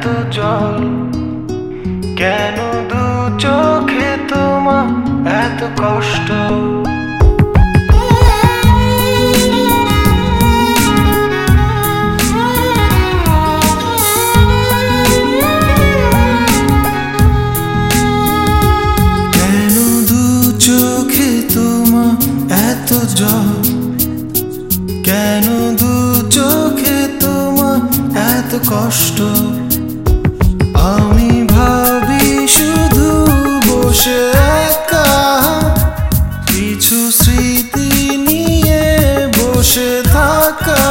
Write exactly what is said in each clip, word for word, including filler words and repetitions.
এত জল? কেন দু চোখে তোমার এত কষ্ট? কেন দু চোখে তোমার এত জল? কেন দু চোখে তোমার এত কষ্ট? আমি ভাবি শুধু বসে একা, কিছু স্মৃতি নিয়ে বসে থাকা।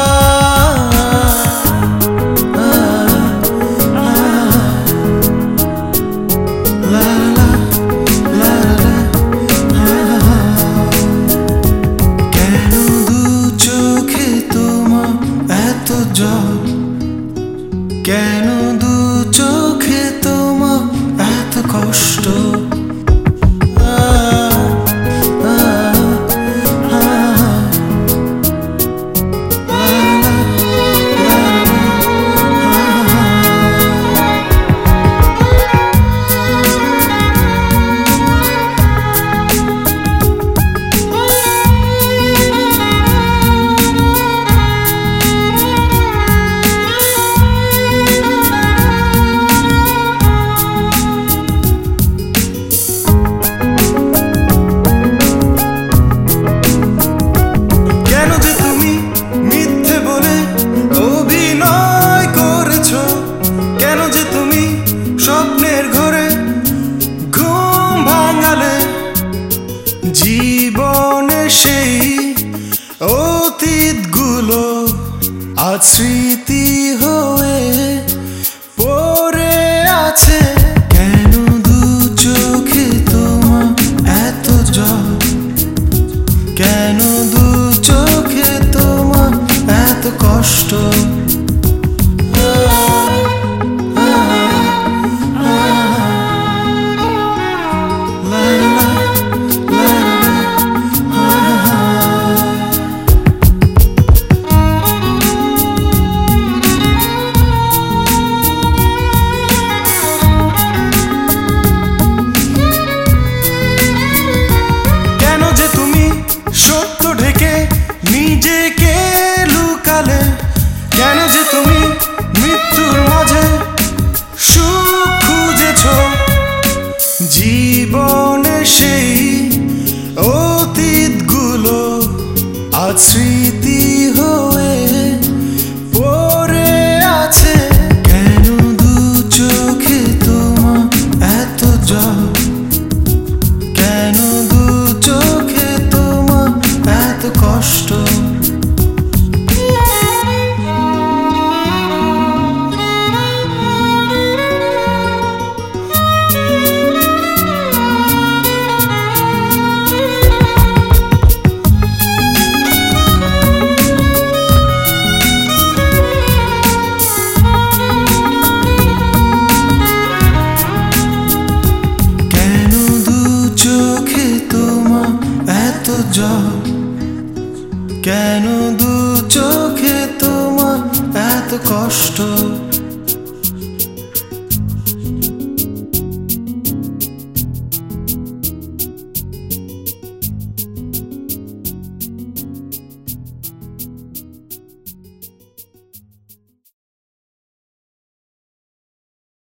কেন দু চোখে তোমার এত জল? কেন দু চোখে তোমার এত কষ্ট? জীবনে সেই অতীতগুলো আজ স্মৃতি হয়ে পড়ে আছে। কেন দু চোখে তোমার এত জল? কেন দু চোখে তোমার এত কষ্ট? নিজেকে লুকালে কেন যে তুমি মৃত্যুর মাঝে সুখ খুঁজেছ? জীবনে সেই অতীতগুলো আজ স্মৃতি হয়ে পড়ে আছে। কেন দু চোখে তোমার এত জল? কেন দু চোখে তোমার এত কষ্ট? কেন দু চোখে তোমার এত কষ্ট?